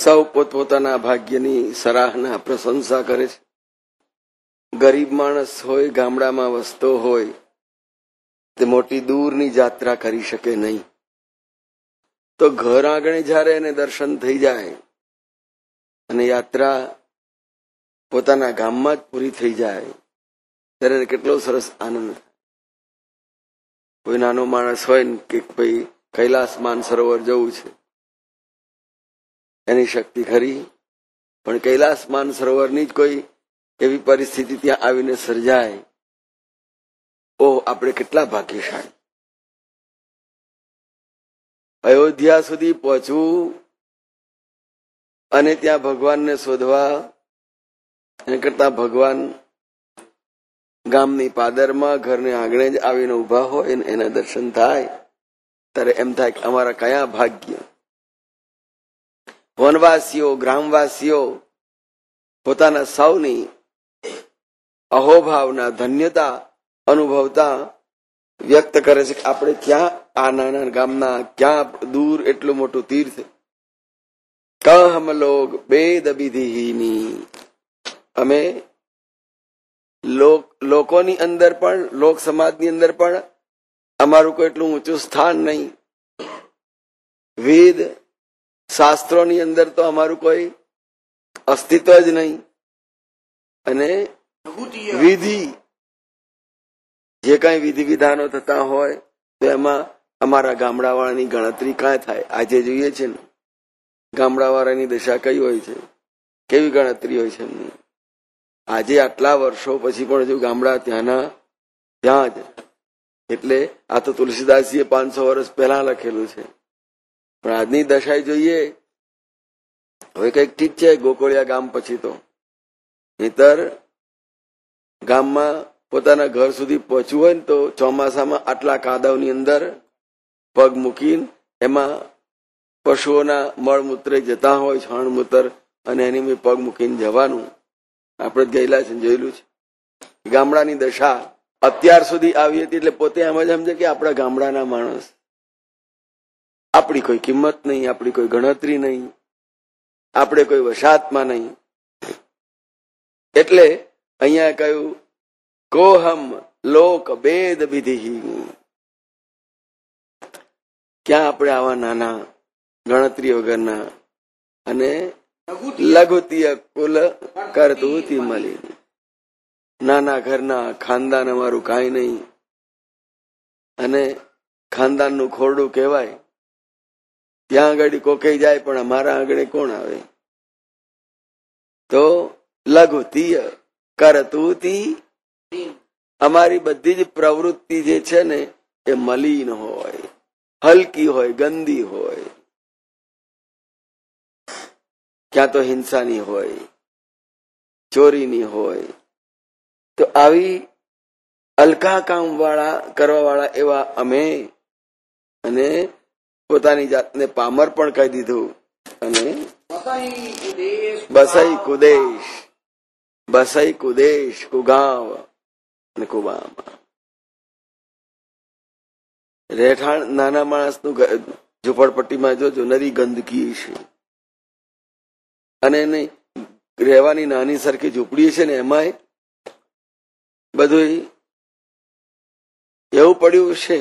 સૌ પોતપોતાના ભાગ્યની સરાહના પ્રશંસા કરે છે. ગરીબ માણસ હોય, ગામડામાં વસતો હોય, તે મોટી દૂરની યાત્રા કરી શકે નહીં. તો ઘર આંગણે જ્યારે એને દર્શન થઈ જાય અને યાત્રા પોતાના ગામમાં જ પૂરી થઈ જાય ત્યારે એને કેટલો સરસ આનંદ થાય. કોઈ નાનો માણસ હોય ને કે ભાઈ કૈલાસ માનસરોવર જવું છે, એની શક્તિ ખરી, પણ કૈલાસ માનસરોવરની જ કોઈ એવી પરિસ્થિતિ ત્યાં આવીને સર્જાય, ઓહ, આપણે કેટલા ભાગ્યશાળી. અયોધ્યા સુધી પહોંચવું અને ત્યાં ભગવાનને શોધવા એને કરતા ભગવાન ગામની પાદરમાં ઘરને આંગણે જ આવીને ઉભા હોય ને એના દર્શન થાય ત્યારે એમ થાય કે અમારા કયા ભાગ્ય. વનવાસીઓ, ગ્રામવાસીઓ પોતાના સૌની અહોભાવના ધન્યતા અનુભવતા વ્યક્ત કરે છે કે આપણે ક્યાં આ નાના ગામના ક્યાં દૂર એટલું મોટું તીર્થ. કહમ લોગ બેદ વિધિહીની, અમે લોકોની અંદર પણ, લોક સમાજની અંદર પણ અમારું કોઈ એટલું ઊંચું સ્થાન નહીં. વેદ શાસ્ત્રોની અંદર તો અમારું કોઈ અસ્તિત્વ જ નહીં. અને વિધિ, જે કઈ વિધિ વિધાનો થતા હોય તો એમાં અમારા ગામડાવાળાની ગણતરી ક્યાં થાય. આજે જોઈએ છે ને ગામડાવાળાની દશા કઈ હોય છે, કેવી ગણતરી હોય છે એમની. આજે આટલા વર્ષો પછી પણ હજુ ગામડા ત્યાંના ત્યાં જ. એટલે આ તો તુલસીદાસજીએ 500 વર્ષ પહેલા લખેલું છે, પણ આજની દશા જોઈએ હવે કઈક ઠીક છે ગોકુળિયા ગામ પછી તો, નહીતર ગામમાં પોતાના ઘર સુધી પહોંચવું હોય ને તો ચોમાસામાં આટલા કાદવની અંદર પગ મૂકીને એમાં પશુઓના મળમૂત્ર જતા હોય, છાણમૂત્ર, અને એની મેં પગ મૂકીને જવાનું. આપણે જ ગયેલા છે, જોયેલું છે. ગામડાની દશા અત્યાર સુધી આવી હતી એટલે પોતે એમ જ સમજે કે આપણા ગામડાના માણસ, આપણી કોઈ કિંમત નહીં, આપણી કોઈ ગણતરી નહીં, આપણે કોઈ વશાતમાં નહીં. એટલે અહીંયા કહ્યું કોહમ લોક ભેદ વિધિ, ક્યાં આપણે આવા નાના ગણતરી વગરના અને લઘુતીય કુલ કરતું મળી, નાના ઘરના ખાનદાન અમારું કાંઈ નહીં, અને ખાનદાનનું ખોરડું કહેવાય. ત્યાં આગળ કોકે જાય પણ અમારા આંગણે કોણ આવે? તો લઘુતીય કરતું, અમારી બધી જ પ્રવૃત્તિ જે છે ને એ મલિન હોય, હલકી હોય, ગંદી હોય, ક્યાં તો હિંસાની હોય, ચોરીની હોય. તો આવી અલકા કામ વાળા કરવા વાળા એવા અમે, અને પોતાની જાતને પામર પણ કહી દીધું. અને બસાઈ કુદેશ, બસાઈ કુદેશ, કુગાવ અને કુબામ. રહેઠાણ નાના માણસનું ઝુંપડપટ્ટીમાં જોજો નરી ગંદકી છે, અને એની રહેવાની નાની સરખી ઝૂંપડી છે ને એમાંય બધું એવું પડ્યું છે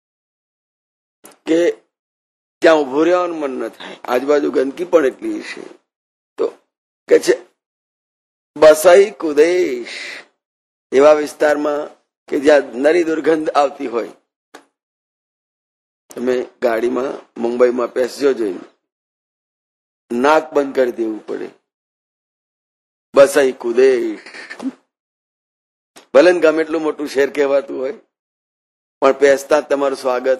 કે ત્યાં ઉભું રહેવાનું મન ન થાય, આજુબાજુ ગંદકી પણ એટલી છે. તો કે છે બસાઈ કુદેશ, એવા વિસ્તારમાં કે જ્યાં નરી દુર્ગંધ આવતી હોય. તમે ગાડીમાં મુંબઈમાં બેસજો, જોઈને નાક બંધ કરી દેવું પડે. બસાઈ કુદેશ, ભલે ગમે એટલું મોટું શહેર કહેવાતું હોય પણ બેસતા તમારું સ્વાગત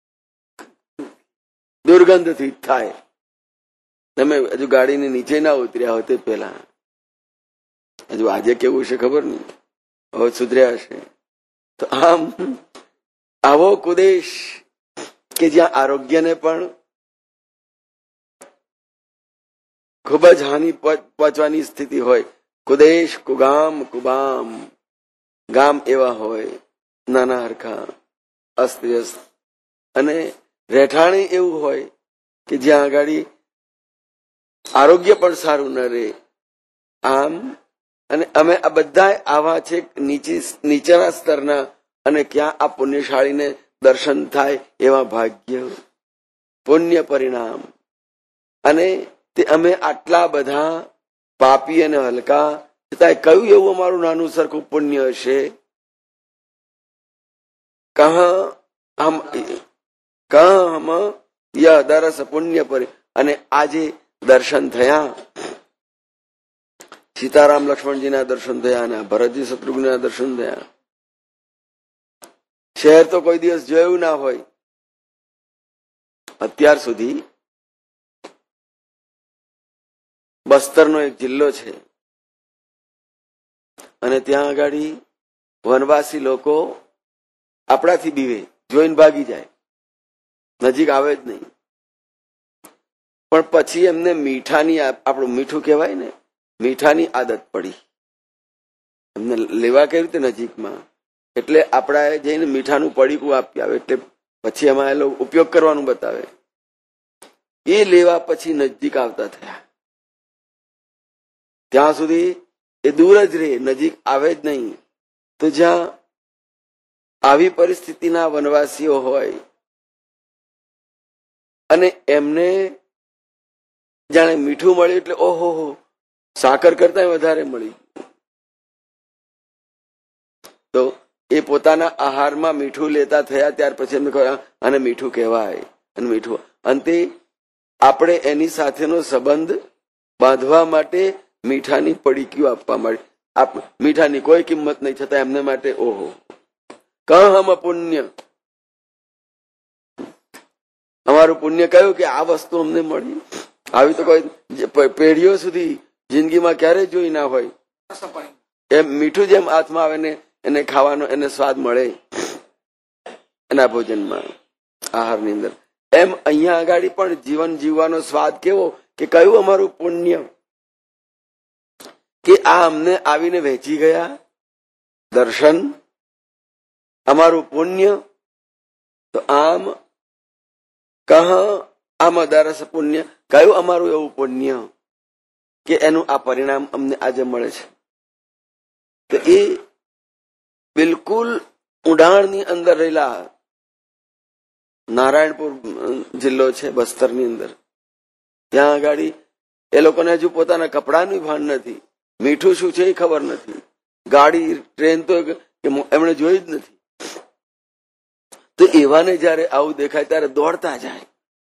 દુર્ગંધથી થાય. તમે હજુ ગાડીની નીચે ના ઉતર્યા હોય તે પહેલા, હજુ આજે કેવું છે ખબર નહીં, હવે સુધર્યા હશે. તો આમ આવો કુદેશ કે જ્યાં આરોગ્યને પણ ખૂબ જ હાનિ પહોંચવાની સ્થિતિ હોય. કુદેશ, કુગામ, કુબામ, ગામ એવા હોય નાના હરખા અસ્તવ્યસ્ત, અને રહેઠાણી એવું હોય કે જ્યાં આગળ આરોગ્ય પણ સારું ન રહે. આમ અને અમે આ બધા આવા છે નીચેના સ્તરના, અને ક્યાં આ પુણ્યશાળીને દર્શન થાય એવા ભાગ્ય, પુણ્ય પરિણામ. અને તે અમે આટલા બધા પાપી અને હલકા, છતાં કયું એવું અમારું નાનું સરખું પુણ્ય હશે? કહમ ય દરસ પુણ્ય પરિ. અને આજે દર્શન થયા, સીતારામ લક્ષ્મણજીના દર્શન થયા, અને ભરતજી શત્રુઘ્નના દર્શન થયા. શહેર તો કોઈ દિવસ જોયું ના હોય. અત્યાર સુધી બસ્તરનો એક જિલ્લો છે, અને ત્યાં આગળ વનવાસી લોકો આપણાથી બીવે, જોઈને ભાગી જાય, નજીક આવે જ નહીં. પણ પછી એમને મીઠાની, આપણું મીઠું કહેવાય ને, મીઠાની આદત પડી. એમને લેવા કેવી રીતે નજીકમાં, એટલે આપણા જઈને મીઠાનું પડીકું આપી આવે, એટલે પછી એમાં એ લોકો ઉપયોગ કરવાનું બતાવે. એ લેવા પછી નજીક આવતા થયા. ત્યાં સુધી એ દૂર જ રહે, નજીક આવે જ નહીં. તો જ્યાં આવી પરિસ્થિતિના વનવાસીઓ હોય, અને એમને જાણે મીઠું મળ્યું એટલે ઓહો, સાકર કરતા વધારે મળી, તો એ પોતાના આહારમાં મીઠું લેતા થયા. ત્યાર પછી એમને કહ્યું આને મીઠું કહેવાય. અને મીઠું અંતે આપણે એની સાથેનો સંબંધ બાંધવા માટે મીઠાની પડીકીઓ આપવા માટે, મીઠાની કોઈ કિંમત નહીં, છતાં એમને માટે ઓહો, કહમ પુણ્ય. અમારું પુણ્ય કયું કે આ વસ્તુ અમને મળી. આવી તો કોઈ પેઢીઓ સુધી જિંદગીમાં ક્યારેય જોઈ ના હોય. એમ મીઠું જેમ હાથમાં આવે ને એને ખાવાનો એને સ્વાદ મળે એના ભોજનમાં, આહારની અંદર, એમ અહીંયા આગળ પણ જીવન જીવવાનો સ્વાદ કેવો કે કયું અમારું પુણ્ય કે આ અમને આવીને વહેંચી ગયા દર્શન, અમારું પુણ્ય. તો આમ આમ દરસ પુણ્ય, કયું અમારું એવું પુણ્ય કે એનું આ પરિણામ અમને આજે મળે છે. તો એ બિલકુલ ઉડાણની અંદર રહેલા નારાયણપુર જિલ્લો છે બસ્તરની અંદર, ત્યાં આગળ એ લોકોને હજુ પોતાના કપડાનું ભાન નથી, મીઠું શું છે એ ખબર નથી, ગાડી ટ્રેન તો એમણે જોઈ જ નથી. તો એવાને જયારે આવું દેખાય ત્યારે દોડતા જાય.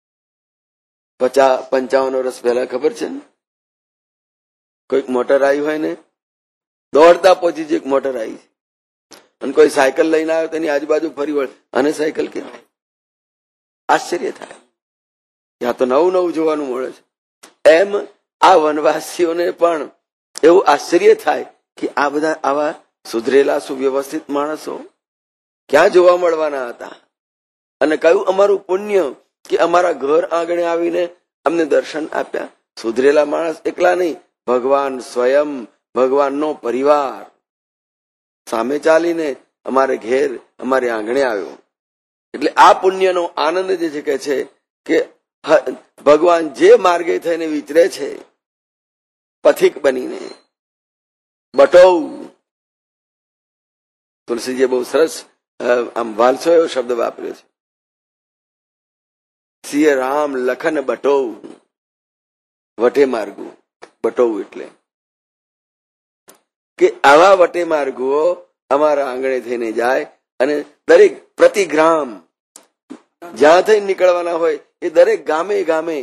55 વર્ષ પહેલા ખબર છે ને, કોઈક મોટર આવી હોય ને દોડતા પહોંચી જાય, મોટર આવી, અને કોઈ સાયકલ લઈને આવ્યો તેની આજુબાજુ ફરી વળે, અને સાયકલ કહેવાય. આશ્ચર્ય થાય, ત્યાં તો નવું નવું જોવાનું મળે છે. એમ આ વનવાસીઓને પણ એવું આશ્ચર્ય થાય કે આ બધા આવા સુધરેલા સુવ્યવસ્થિત માણસો ક્યાં જોવા મળવાના હતા, અને કયું અમારું પુણ્ય કે અમારા ઘર આંગણે આવીને અમને દર્શન આપ્યા. સુધરેલા માણસ એકલા નહીં, ભગવાન સ્વયં, ભગવાનનો પરિવાર સામે ચાલીને અમારે ઘેર, અમારે આંગણે આવ્યો. એટલે આ પુણ્યનો આનંદ જે છે કે છે કે ભગવાન જે માર્ગે થઈને વિચરે છે પથિક બનીને, બટોવ, તુલસીજીએ બહુ સરસ આમ વાલસો એવો શબ્દ વાપર્યો છે, સિંહ રામ લખન બટોવ, વટે માર્ગુ. બટોવ એટલે કે આવા વટે માર્ગો અમારા આંગણે થઈને જાય, અને દરેક પ્રતિગ્રામ જ્યાં થઈ નીકળવાના હોય એ દરેક ગામે ગામે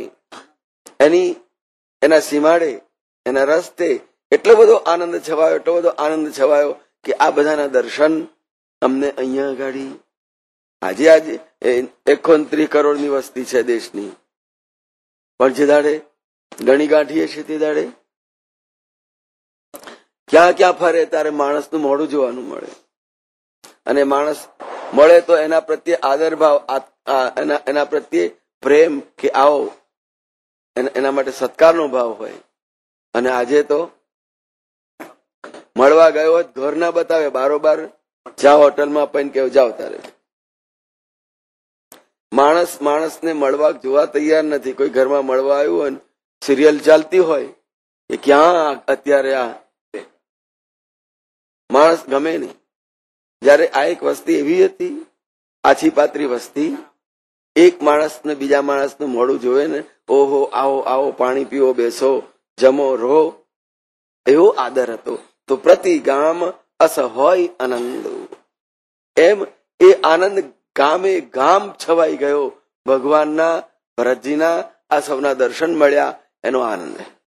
એના સીમાડે, એના રસ્તે એટલો બધો આનંદ છવાયો, એટલો બધો આનંદ છવાયો કે આ બધાના દર્શન અમને અહીંયા આગળ. આજે 31 કરોડની વસ્તી છે દેશની, પણ જે દાડે ગણી ગાંઠીએ છે તે દાડે ક્યાં ક્યાં ફરે ત્યારે માણસનું મોઢું જોવાનું મળે, અને માણસ મળે તો એના પ્રત્યે આદર ભાવ, એના પ્રત્યે પ્રેમ કે આવો, એના માટે સત્કારનો ભાવ હોય. અને આજે તો મળવા ગયો હોય ઘર ના બતાવે, બારોબાર જાઓ હોટલમાં અપાઈને કેવું જાઓ તારે. માણસને મળવા જોવા તૈયાર નથી. કોઈ ઘરમાં મળવા આવ્યું હોય સિરિયલ ચાલતી હોય કે ક્યાં અત્યારે આ માણસ ગમે નહીં. જયારે આ એક વસ્તી એવી હતી, આછી પાતળી વસ્તી, એક માણસને બીજા માણસનું મોડું જોવે ને, ઓહો આવો આવો, પાણી પીવો, બેસો, જમો, રહો, એવો આદર હતો. તો પ્રતિ ગામ અસ હોય આનંદ. એમ એ આનંદ ગામે ગામ છવાઈ ગયો. ભગવાનના, ભરતજીના આ સૌના દર્શન મળ્યા એનો આનંદ.